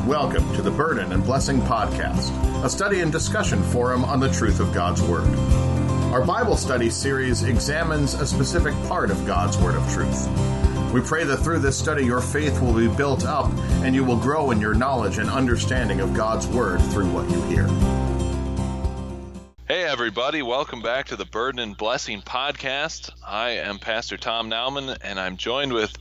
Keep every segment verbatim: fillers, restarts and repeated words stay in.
Welcome to the Burden and Blessing Podcast, a study and discussion forum on the truth of God's Word. Our Bible study series examines a specific part of God's Word of truth. We pray that through this study your faith will be built up and you will grow in your knowledge and understanding of God's Word through what you hear. Hey everybody, welcome back to the Burden and Blessing Podcast. I am Pastor Tom Nauman and I'm joined with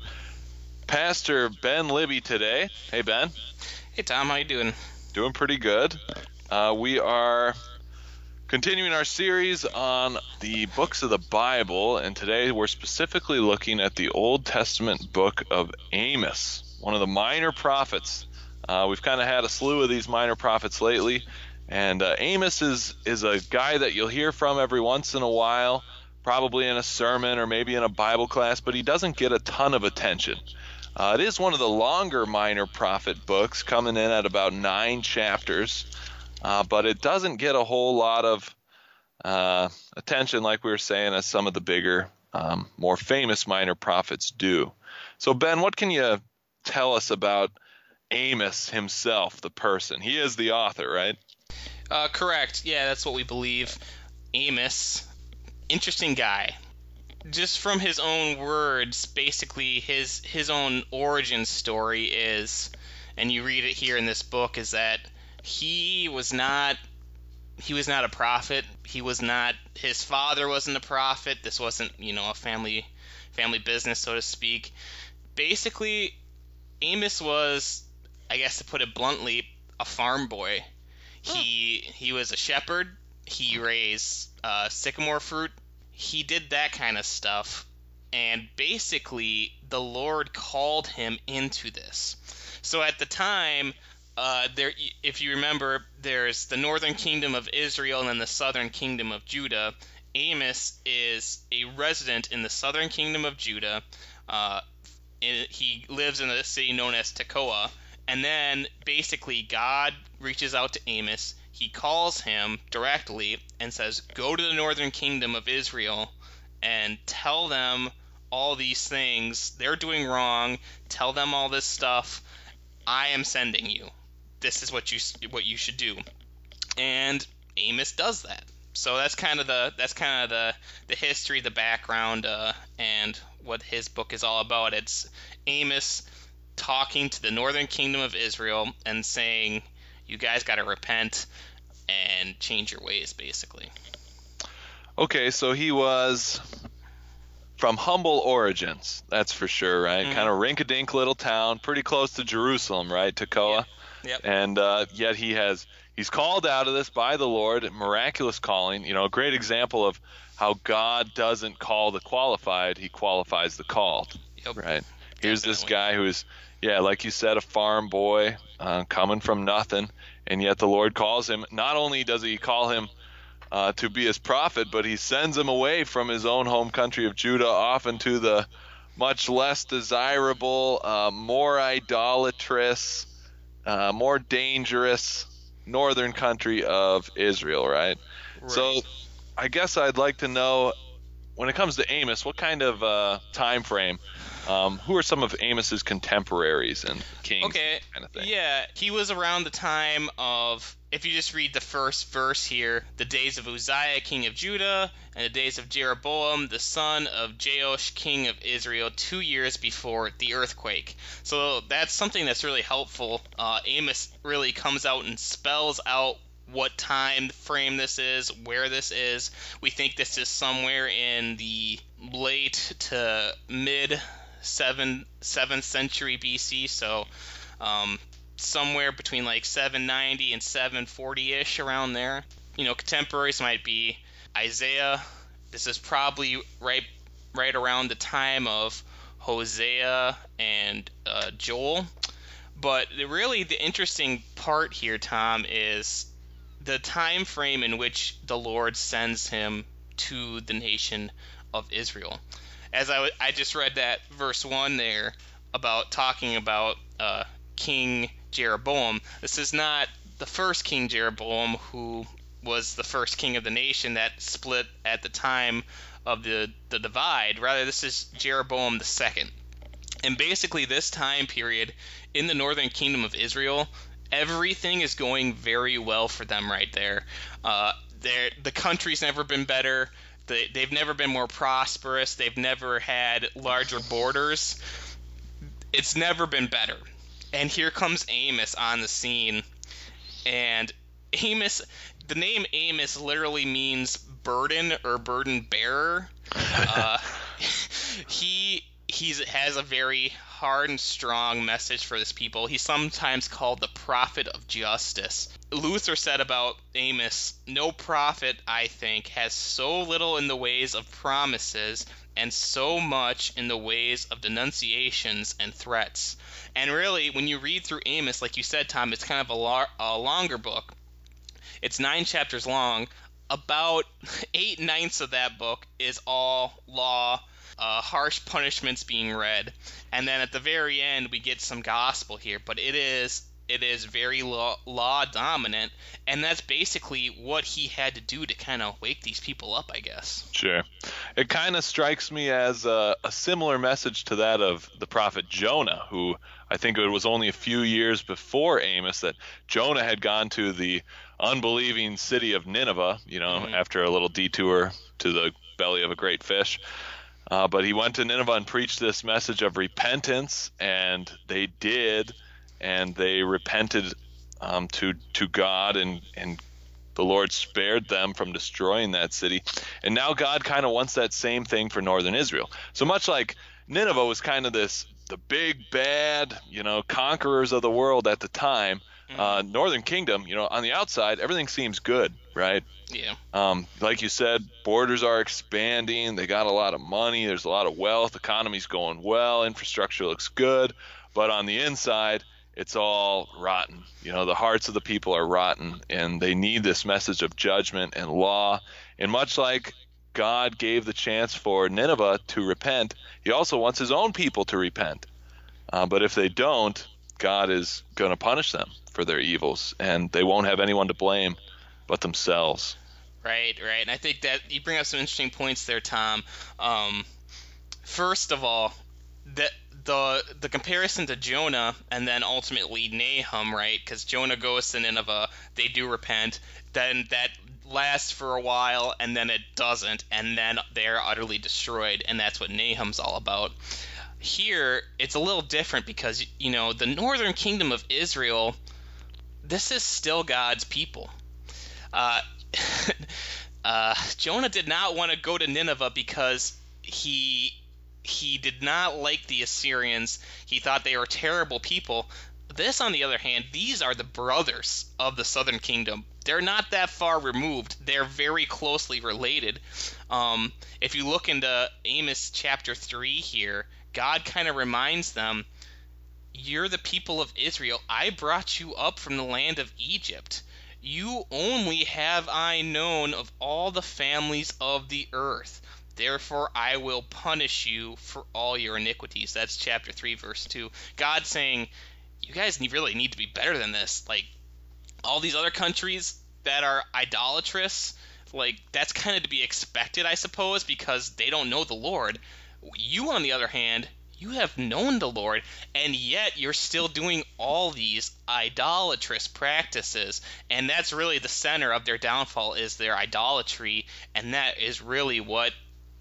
Pastor Ben Libby today. Hey Ben. Hey Tom, how you doing? Doing pretty good. Uh, we are continuing our series on the books of the Bible, and today we're specifically looking at the Old Testament book of Amos, one of the minor prophets. Uh, we've kind of had a slew of these minor prophets lately, and uh, Amos is, is a guy that you'll hear from every once in a while, probably in a sermon or maybe in a Bible class, but he doesn't get a ton of attention. Uh, it is one of the longer minor prophet books, coming in at about nine chapters, uh, but it doesn't get a whole lot of uh, attention, like we were saying, as some of the bigger, um, more famous minor prophets do. So, Ben, what can you tell us about Amos himself, the person? He is the author, right? Uh, correct. Yeah, that's what we believe. Amos, interesting guy. Just from his own words, basically his his own origin story is, and you read it here in this book, is that he was not he was not a prophet. He was not his father wasn't a prophet. This wasn't, you know, a family family business, so to speak. Basically, Amos was, I guess to put it bluntly, a farm boy. Huh. He he was a shepherd. He raised uh, sycamore fruit. He did that kind of stuff, and basically the Lord called him into this. So at the time, uh, there, if you remember, there's the northern kingdom of Israel and then the southern kingdom of Judah. Amos is a resident in the southern kingdom of Judah. Uh, in, he lives in a city known as Tekoa, and then basically God reaches out to Amos. He calls him directly and says, go to the northern kingdom of Israel and tell them all these things. They're doing wrong. Tell them all this stuff. I am sending you. This is what you what you should do. And Amos does that. So that's kind of the that's kind of the the history, the background, uh, and what his book is all about. It's Amos talking to the northern kingdom of Israel and saying, you guys got to repent and change your ways, basically. Okay, so he was from humble origins, that's for sure, right? Mm-hmm. Kind of rink-a-dink little town, pretty close to Jerusalem, right? Tekoa. Yep. Yep. And uh, yet he has he's called out of this by the Lord, miraculous calling. You know, a great example of how God doesn't call the qualified; He qualifies the called. Yep. Right. Here's Definitely. This guy who is, yeah, like you said, a farm boy uh, coming from nothing. And yet the Lord calls him. Not only does he call him uh, to be his prophet, but he sends him away from his own home country of Judah off into the much less desirable, uh, more idolatrous, uh, more dangerous northern country of Israel, right? right? So I guess I'd like to know, when it comes to Amos, what kind of uh, time frame? Um, who are some of Amos's contemporaries and kings? Okay, kind of thing? Yeah, he was around the time of, if you just read the first verse here, the days of Uzziah, king of Judah, and the days of Jeroboam, the son of Joash, king of Israel, two years before the earthquake. So that's something that's really helpful. Uh, Amos really comes out and spells out what time frame this is, where this is. We think this is somewhere in the late to mid seven seventh century B C, so um, somewhere between like seven ninety and seven forty ish, around there. You know, contemporaries might be Isaiah. This is probably right right around the time of Hosea and uh, Joel. But the, really, the interesting part here, Tom, is the time frame in which the Lord sends him to the nation of Israel. As I, w- I just read that verse one there about talking about uh, King Jeroboam. This is not the first King Jeroboam, who was the first king of the nation that split at the time of the, the divide. Rather, this is Jeroboam the second. And basically this time period in the northern kingdom of Israel everything is going very well for them right there. Uh, the country's never been better. They, they've never been more prosperous. They've never had larger borders. It's never been better. And here comes Amos on the scene. And Amos, the name Amos literally means burden or burden bearer. uh, he he's has a very hard and strong message for this people. He's sometimes called the prophet of justice. Luther said about Amos, no prophet, I think, has so little in the ways of promises and so much in the ways of denunciations and threats. And really, when you read through Amos, like you said, Tom, it's kind of a, lar- a longer book. It's nine chapters long. About eight-ninths of that book is all law, uh, harsh punishments being read. And then at the very end, we get some gospel here. But it is it is very law, law dominant, and that's basically what he had to do to kind of wake these people up, I guess. Sure. It kind of strikes me as a, a similar message to that of the prophet Jonah, who I think it was only a few years before Amos that Jonah had gone to the unbelieving city of Nineveh, you know, mm-hmm. after a little detour to the belly of a great fish. Uh, but he went to Nineveh and preached this message of repentance, and they did, and they repented um, to to God, and, and the Lord spared them from destroying that city. And now God kind of wants that same thing for northern Israel. So much like Nineveh was kind of this, the big, bad, you know, conquerors of the world at the time, mm-hmm. uh, Northern Kingdom, you know, on the outside, everything seems good, right? Yeah. Um, like you said, borders are expanding. They got a lot of money. There's a lot of wealth. Economy's going well. Infrastructure looks good. But on the inside, it's all rotten. You know, the hearts of the people are rotten, and they need this message of judgment and law. And much like God gave the chance for Nineveh to repent, he also wants his own people to repent. Uh, but if they don't, God is going to punish them for their evils, and they won't have anyone to blame but themselves. Right, right. And I think that you bring up some interesting points there, Tom. Um, first of all, that the the comparison to Jonah and then ultimately Nahum, right? Because Jonah goes to Nineveh, they do repent, then that lasts for a while, and then it doesn't, and then they're utterly destroyed, and that's what Nahum's all about. Here, it's a little different because, you know, the northern kingdom of Israel, this is still God's people. Uh, uh, Jonah did not want to go to Nineveh because he he did not like the Assyrians. He thought they were terrible people. This, on the other hand, these are the brothers of the southern kingdom. They're not that far removed. They're very closely related. Um, if you look into Amos chapter three here, God kind of reminds them, you're the people of Israel. I brought you up from the land of Egypt. You only have I known of all the families of the earth. Therefore I will punish you for all your iniquities. That's chapter three, verse two. God saying, you guys really need to be better than this. Like, all these other countries that are idolatrous, like, that's kind of to be expected, I suppose, because they don't know the Lord. You, on the other hand, you have known the Lord, and yet you're still doing all these idolatrous practices. And that's really the center of their downfall, is their idolatry, and that is really what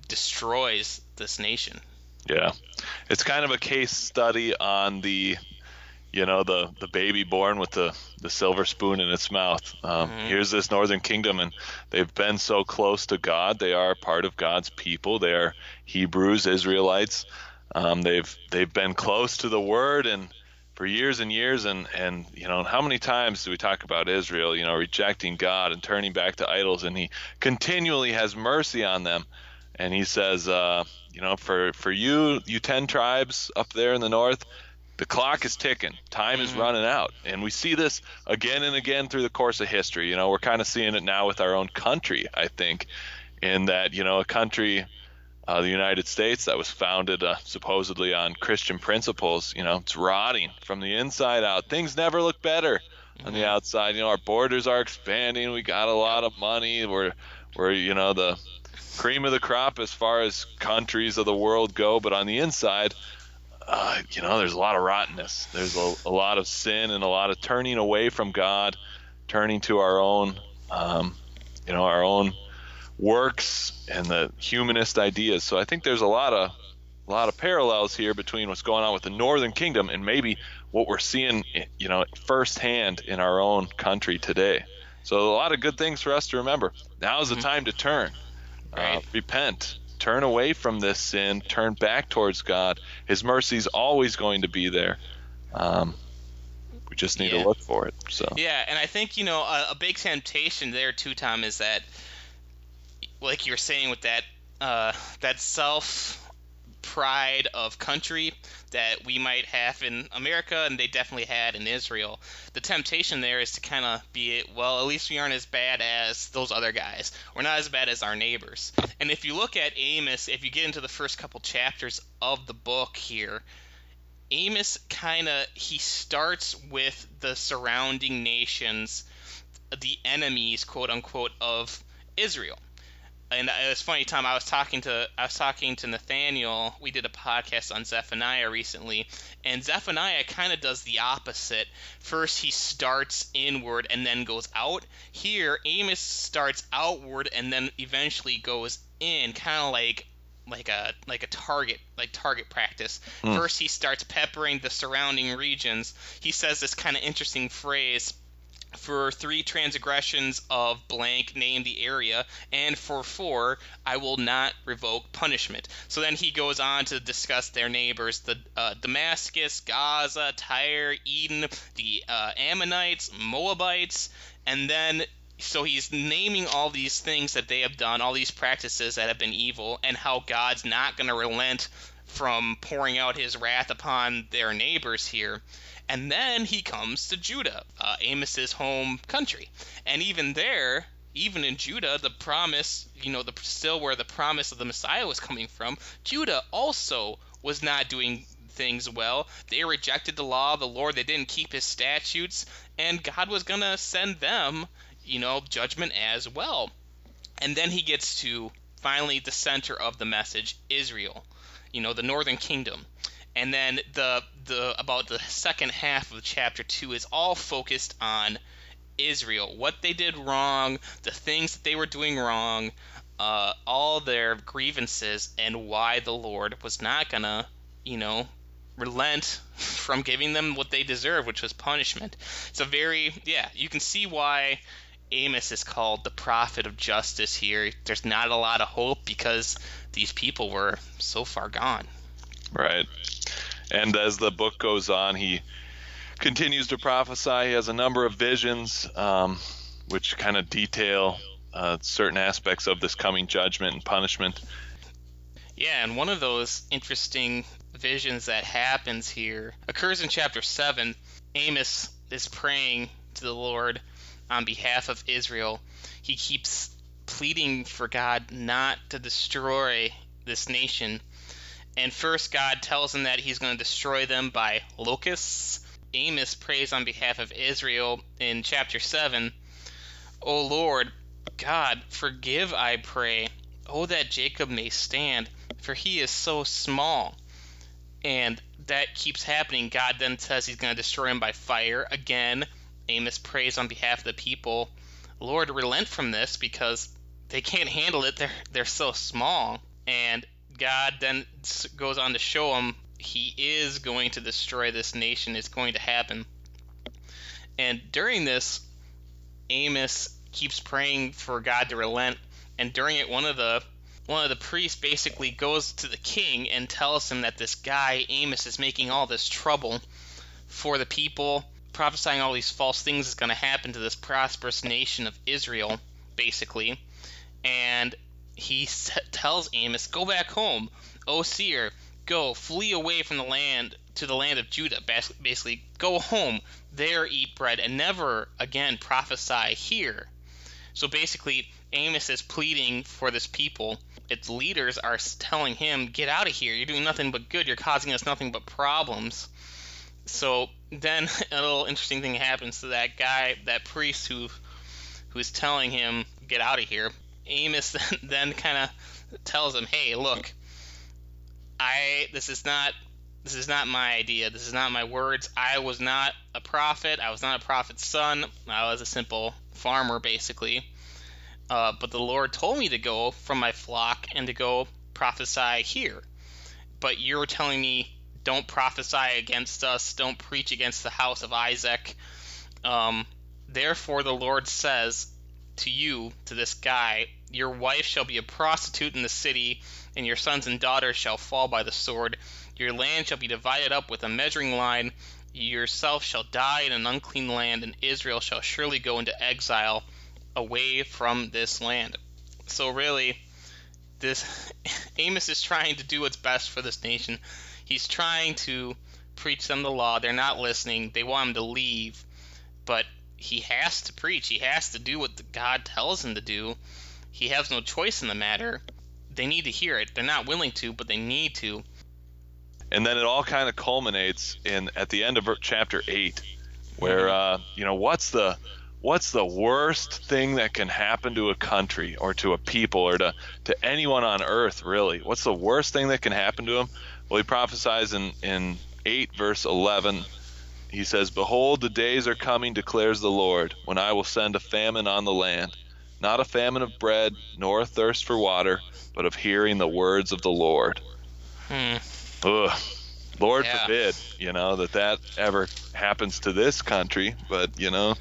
destroys this nation. Yeah. It's kind of a case study on the, you know, the, the baby born with the, the silver spoon in its mouth. Um, mm-hmm. Here's this northern kingdom, and they've been so close to God. They are part of God's people. They are Hebrews, Israelites. Um, they've they've been close to the Word and for years and years, and, and you know, how many times do we talk about Israel, you know, rejecting God and turning back to idols, and he continually has mercy on them. And he says, uh, you know, for, for you, you ten tribes up there in the north, the clock is ticking. Time mm-hmm. is running out. And we see this again and again through the course of history. You know, we're kind of seeing it now with our own country, I think, in that, you know, a country, uh, the United States, that was founded uh, supposedly on Christian principles, you know, it's rotting from the inside out. Things never look better mm-hmm. on the outside. You know, our borders are expanding. We got a lot of money. We're, we're you know, the cream of the crop as far as countries of the world go. But on the inside, uh, you know, there's a lot of rottenness. There's a, a lot of sin and a lot of turning away from God, turning to our own, um, you know, our own works and the humanist ideas. So I think there's a lot of a lot of parallels here between what's going on with the Northern Kingdom and maybe what we're seeing, you know, firsthand in our own country today. So a lot of good things for us to remember. Now is the time to turn, Right. uh, repent, turn away from this sin, turn back towards God. His mercy is always going to be there. Um, we just need Yeah. to look for it. So Yeah, and I think, you know, a, a big temptation there too, Tom, is that, like you were saying with that, uh, that self pride of country that we might have in America and they definitely had in Israel. The temptation there is to kind of be, well, at least we aren't as bad as those other guys. We're not as bad as our neighbors. And if you look at Amos, if you get into the first couple chapters of the book here, Amos kind of, he starts with the surrounding nations, the enemies, quote unquote, of Israel. And it was funny, Tom. I was talking to I was talking to Nathaniel. We did a podcast on Zephaniah recently, and Zephaniah kind of does the opposite. First, he starts inward and then goes out. Here, Amos starts outward and then eventually goes in, kind of like like a like a target like target practice. Hmm. First, he starts peppering the surrounding regions. He says this kind of interesting phrase: for three transgressions of blank, name the area, and for four, I will not revoke punishment. So then he goes on to discuss their neighbors, the uh, Damascus, Gaza, Tyre, Eden, the uh, Ammonites, Moabites, and then so he's naming all these things that they have done, all these practices that have been evil, and how God's not going to relent from pouring out his wrath upon their neighbors here. And then he comes to Judah, uh, Amos's home country. And even there, even in Judah, the promise, you know, the still where the promise of the Messiah was coming from, Judah also was not doing things well. They rejected the law of the Lord. They didn't keep his statutes. And God was going to send them, you know, judgment as well. And then he gets to, finally, the center of the message, Israel, you know, the northern kingdom. And then the the about the second half of chapter two is all focused on Israel, what they did wrong, the things that they were doing wrong, uh, all their grievances, and why the Lord was not gonna, you know, relent from giving them what they deserve, which was punishment. It's a very, yeah, you can see why Amos is called the prophet of justice here. There's not a lot of hope because these people were so far gone. Right. And as the book goes on, he continues to prophesy. He has a number of visions, um, which kind of detail uh, certain aspects of this coming judgment and punishment. Yeah, and one of those interesting visions that happens here occurs in chapter seven. Amos is praying to the Lord on behalf of Israel. He keeps pleading for God not to destroy this nation. And first, God tells him that he's going to destroy them by locusts. Amos prays on behalf of Israel in chapter seven. O Lord, God, forgive, I pray. Oh, that Jacob may stand, for he is so small. And that keeps happening. God then says he's going to destroy him by fire. Again, Amos prays on behalf of the people. Lord, relent from this because they can't handle it. They're, they're so small. And God then goes on to show him he is going to destroy this nation. It's going to happen. And during this, Amos keeps praying for God to relent. And during it, one of the one of the priests basically goes to the king and tells him that this guy, Amos, is making all this trouble for the people, prophesying all these false things is going to happen to this prosperous nation of Israel, basically. And he tells Amos, go back home, O seer, go, flee away from the land to the land of Judah, basically, go home, there eat bread, and never again prophesy here. So basically, Amos is pleading for this people. Its leaders are telling him, get out of here, you're doing nothing but good, you're causing us nothing but problems. So then a little interesting thing happens to that guy, that priest who who's telling him, get out of here. Amos then, then kind of tells him, hey, look, I this is not This is not my idea. This is not my words. I was not a prophet. I was not a prophet's son. I was a simple farmer, basically. Uh, but the Lord told me to go from my flock and to go prophesy here. But you're telling me, don't prophesy against us. Don't preach against the house of Isaac. Um, therefore, the Lord says to you, to this guy, your wife shall be a prostitute in the city, and your sons and daughters shall fall by the sword. Your land shall be divided up with a measuring line. You yourself shall die in an unclean land, and Israel shall surely go into exile away from this land. So really, this Amos is trying to do what's best for this nation. He's trying to preach them the law. They're not listening. They want him to leave. But he has to preach. He has to do what God tells him to do. He has no choice in the matter. They need to hear it. They're not willing to, but they need to. And then it all kind of culminates in at the end of chapter eight, where uh, you know what's the what's the worst thing that can happen to a country or to a people or to, to anyone on earth, really? What's the worst thing that can happen to them? Well, he prophesies in, in eight verse eleven. He says, "Behold, the days are coming, declares the Lord, when I will send a famine on the land, not a famine of bread, nor a thirst for water, but of hearing the words of the Lord." Hmm. Ugh. Lord Yeah. forbid, you know, that that ever happens to this country. But, you know,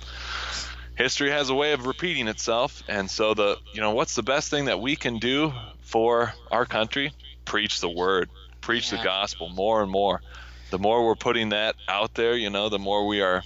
history has a way of repeating itself. And so the, you know, what's the best thing that we can do for our country? Preach the word, preach Yeah. the gospel more and more. The more we're putting that out there, you know, the more we are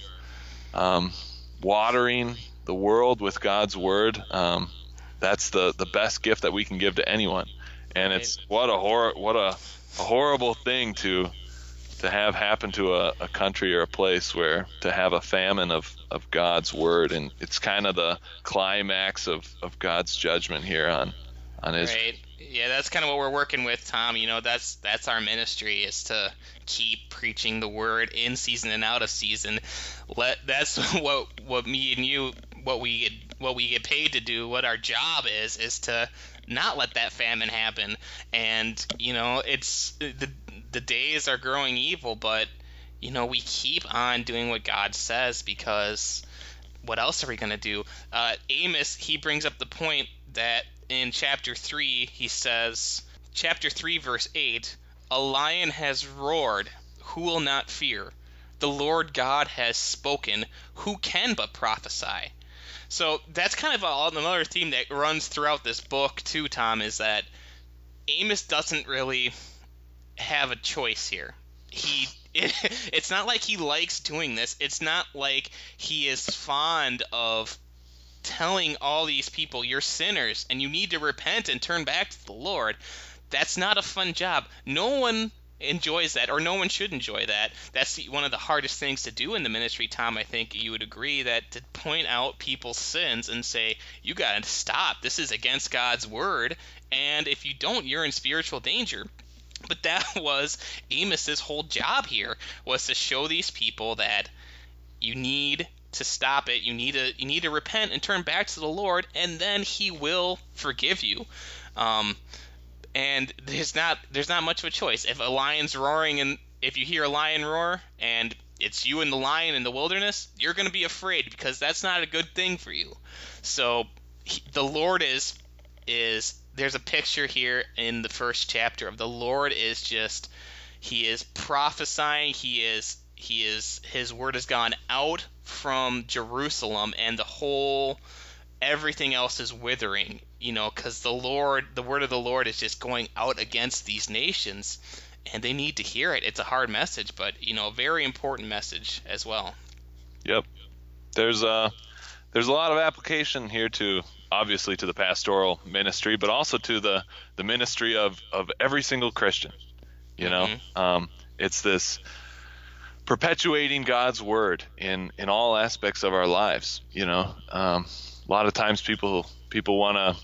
um, watering the world with God's word. Um, that's the, the best gift that we can give to anyone. And Right. it's what a hor- what a, a horrible thing to to have happen to a, a country or a place where to have a famine of, of God's word. And it's kind of the climax of, of God's judgment here on on Israel. Right. Yeah, that's kind of what we're working with, Tom. You know, that's that's our ministry, is to keep preaching the word in season and out of season. Let that's what what me and you what we get what we get paid to do. What our job is is to not let that famine happen. And you know, it's the the days are growing evil, but you know, we keep on doing what God says, because what else are we going to do? Uh, Amos, he brings up the point that in chapter three, he says, chapter three, verse eight, "A lion has roared, who will not fear? The Lord God has spoken, who can but prophesy?" So that's kind of a, another theme that runs throughout this book too, Tom, is that Amos doesn't really have a choice here. He it, it's not like he likes doing this. It's not like he is fond of telling all these people, you're sinners and you need to repent and turn back to the Lord. That's not a fun job. No one enjoys that, or no one should enjoy that. That's the, one of the hardest things to do in the ministry, Tom. I think you would agree that to point out people's sins and say, you got to stop. This is against God's word. And if you don't, you're in spiritual danger. But that was Amos's whole job here, was to show these people that you need to stop it. You need to you need to repent and turn back to the Lord, and then He will forgive you. Um, and there's not there's not much of a choice. If a lion's roaring, and if you hear a lion roar, and it's you and the lion in the wilderness, you're going to be afraid, because that's not a good thing for you. So he, the Lord is is there's a picture here in the first chapter of the Lord is just He is prophesying. He is he is His word has gone out from Jerusalem, and the whole everything else is withering, you know, because the Lord, the word of the Lord is just going out against these nations, and they need to hear it. It's a hard message, but you know, a very important message as well. Yep. There's a there's a lot of application here to obviously to the pastoral ministry, but also to the the ministry of of every single Christian. You know, Mm-hmm. um, it's this perpetuating God's word in in all aspects of our lives. You know, um, a lot of times people people want to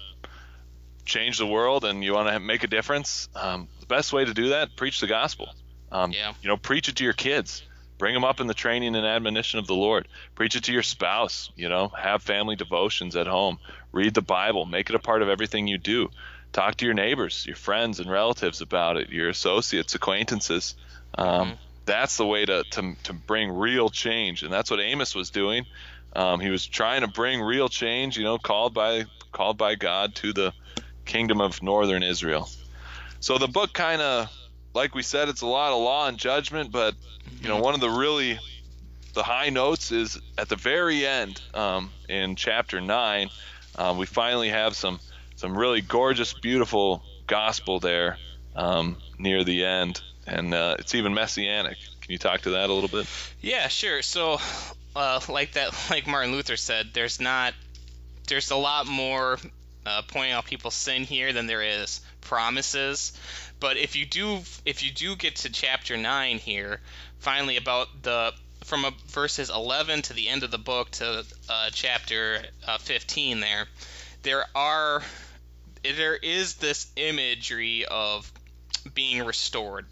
change the world, and you want to make a difference. Um, the best way to do that, preach the gospel. Um, Yeah. You know, preach it to your kids. Bring them up in the training and admonition of the Lord. Preach it to your spouse. You know, have family devotions at home. Read the Bible. Make it a part of everything you do. Talk to your neighbors, your friends and relatives about it, your associates, acquaintances. Um, Mm-hmm. That's the way to, to to bring real change, and that's what Amos was doing. Um, he was trying to bring real change, you know, called by called by God to the kingdom of northern Israel. So the book kind of, like we said, it's a lot of law and judgment, but you know, one of the really the high notes is at the very end, um, in chapter nine. Um, we finally have some some really gorgeous, beautiful gospel there um, near the end. And uh, it's even messianic. Can you talk to that a little bit? Yeah, sure. So, uh, like that, like Martin Luther said, there's not, there's a lot more uh, pointing out people's sin here than there is promises. But if you do, if you do get to chapter nine here, finally about the from a, verses eleven to the end of the book to uh, chapter uh, fifteen, there, there are, there is this imagery of being restored.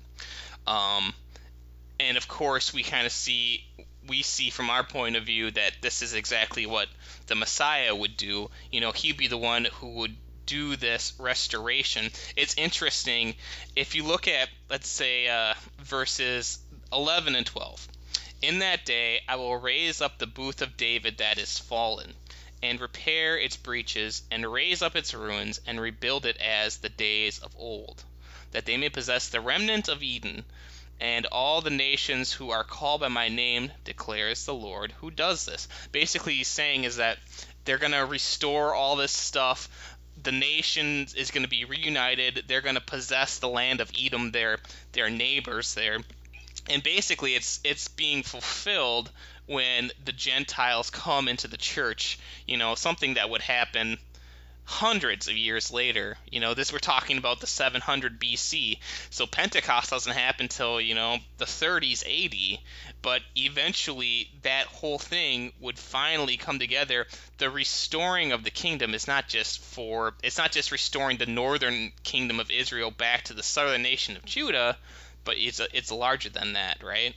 Um, and of course, we kind of see, we see from our point of view that this is exactly what the Messiah would do. You know, he'd be the one who would do this restoration. It's interesting, if you look at, let's say, uh, verses eleven and twelve. In that day, I will raise up the booth of David that is fallen, and repair its breaches, and raise up its ruins, and rebuild it as the days of old, that they may possess the remnant of Eden, and all the nations who are called by my name, declares the Lord who does this. Basically, he's saying is that they're going to restore all this stuff. The nation is going to be reunited. They're going to possess the land of Edom, their their neighbors there. And basically, it's it's being fulfilled when the Gentiles come into the church. You know, something that would happen hundreds of years later. You know, this, we're talking about the seven hundred B C. So Pentecost doesn't happen till, you know, the thirties A D. But eventually that whole thing would finally come together. The restoring of the kingdom is not just for, it's not just restoring the northern kingdom of Israel back to the southern nation of Judah, but it's a, it's larger than that, right?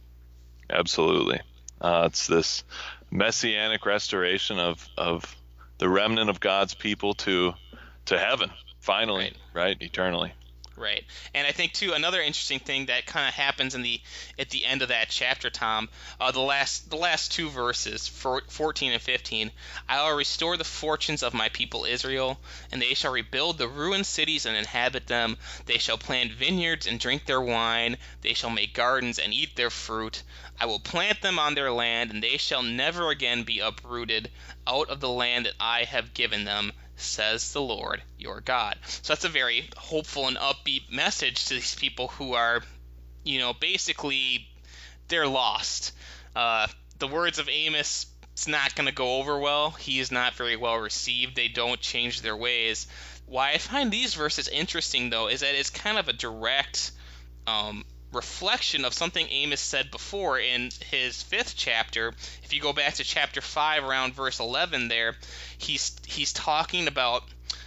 Absolutely. Uh, it's this messianic restoration of, of the remnant of God's people to to heaven, finally, right, right? Eternally. Right. And I think, too, another interesting thing that kind of happens in the at the end of that chapter, Tom, uh, the last the last two verses, fourteen and fifteen, I will restore the fortunes of my people Israel, and they shall rebuild the ruined cities and inhabit them. They shall plant vineyards and drink their wine. They shall make gardens and eat their fruit. I will plant them on their land, and they shall never again be uprooted out of the land that I have given them, says the Lord your God. So that's a very hopeful and upbeat message to these people who are, you know, basically they're lost. Uh, the words of Amos, it's not going to go over well. He is not very well received. They don't change their ways. Why I find these verses interesting, though, is that it's kind of a direct um, reflection of something Amos said before in his fifth chapter. If you go back to chapter five, around verse eleven there, he's he's talking about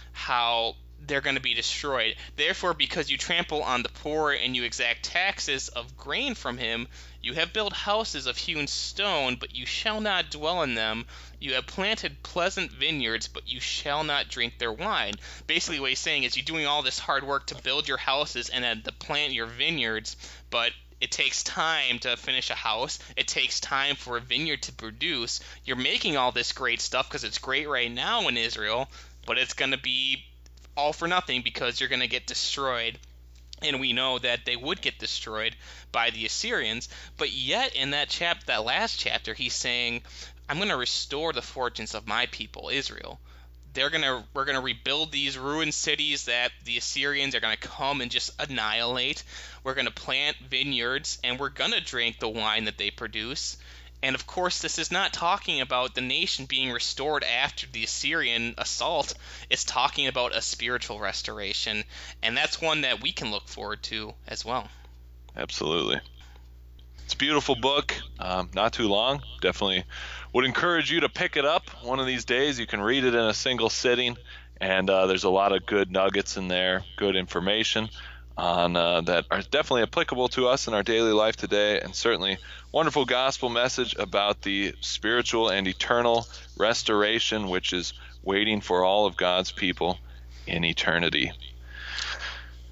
how they're going to be destroyed. Therefore, because you trample on the poor and you exact taxes of grain from him, you have built houses of hewn stone, but you shall not dwell in them. You have planted pleasant vineyards, but you shall not drink their wine. Basically, what he's saying is you're doing all this hard work to build your houses and then to plant your vineyards, but it takes time to finish a house. It takes time for a vineyard to produce. You're making all this great stuff because it's great right now in Israel, but it's going to be all for nothing because you're going to get destroyed. And we know that they would get destroyed by the Assyrians. But yet in that chap, that last chapter, he's saying, I'm going to restore the fortunes of my people, Israel. They're gonna, we're going to rebuild these ruined cities that the Assyrians are going to come and just annihilate. We're going to plant vineyards, and we're going to drink the wine that they produce. And of course, this is not talking about the nation being restored after the Assyrian assault. It's talking about a spiritual restoration, and that's one that we can look forward to as well. Absolutely. It's a beautiful book, um, not too long. Definitely would encourage you to pick it up one of these days. You can read it in a single sitting, and uh, there's a lot of good nuggets in there, good information on uh, that are definitely applicable to us in our daily life today, and certainly wonderful gospel message about the spiritual and eternal restoration which is waiting for all of God's people in eternity.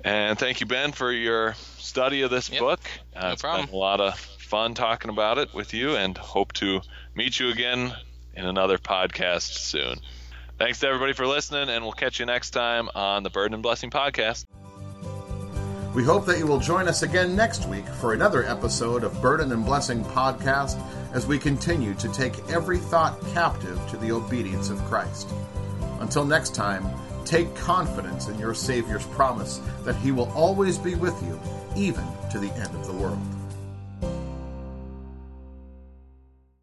And thank you, Ben, for your study of this yep. book. Uh, no it's problem. been a lot of fun talking about it with you, and hope to meet you again in another podcast soon. Thanks to everybody for listening, and we'll catch you next time on the Burden and Blessing Podcast. We hope that you will join us again next week for another episode of Burden and Blessing Podcast as we continue to take every thought captive to the obedience of Christ. Until next time, take confidence in your Savior's promise that He will always be with you, even to the end of the world.